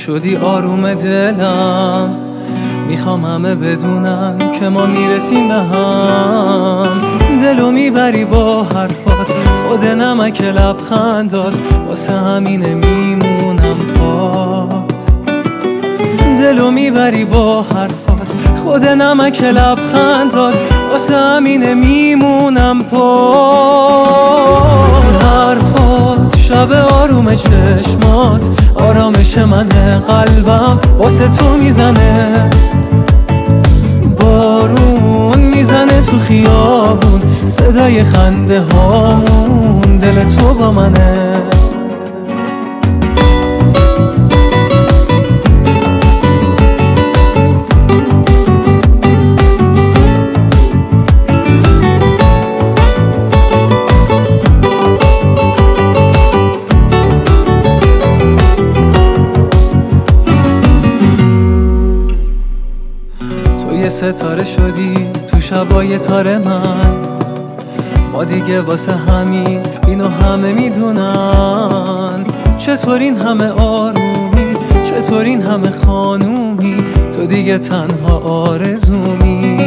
شدی آروم دلم، میخوام همه بدونن که ما میرسیم به هم. دلو میبری با حرفات، خود نمک لبخندات، واسه همینه میمونم پات. دلو میبری با حرفات، خود نمک لبخندات، واسه همینه میمونم پات. حرفات شب آروم چشمات، آرامش من قلبم واسه تو میزنه. بارون میزنه تو خیابون، صدای خنده هامون، دل تو با منه. یه ستاره شدی تو شبای تار من، ما دیگه واسه همین اینو همه میدونن. چطور این همه آرومی، چطور این همه خانومی، تو دیگه تنها آرزومی.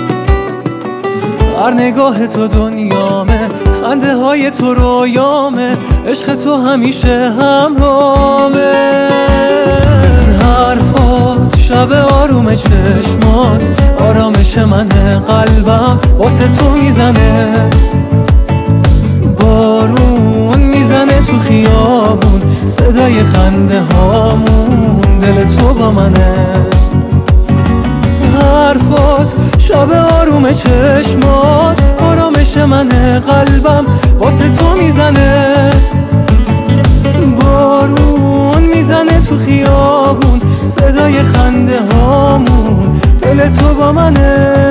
هر نگاه تو دنیامه، خنده های تو رویامه، عشق تو همیشه همراهمه. حرفات شب آروم چشمات، آرامش من قلبم واسه تو میزنه. بارون میزنه تو خیابون، صدای خنده هامون، دل تو با منه. حرفات شب آروم چشمات، آرامش من قلبم واسه تو میزنه. بارون میزنه تو خیابون، صدای خنده هامون، دل تو با منه.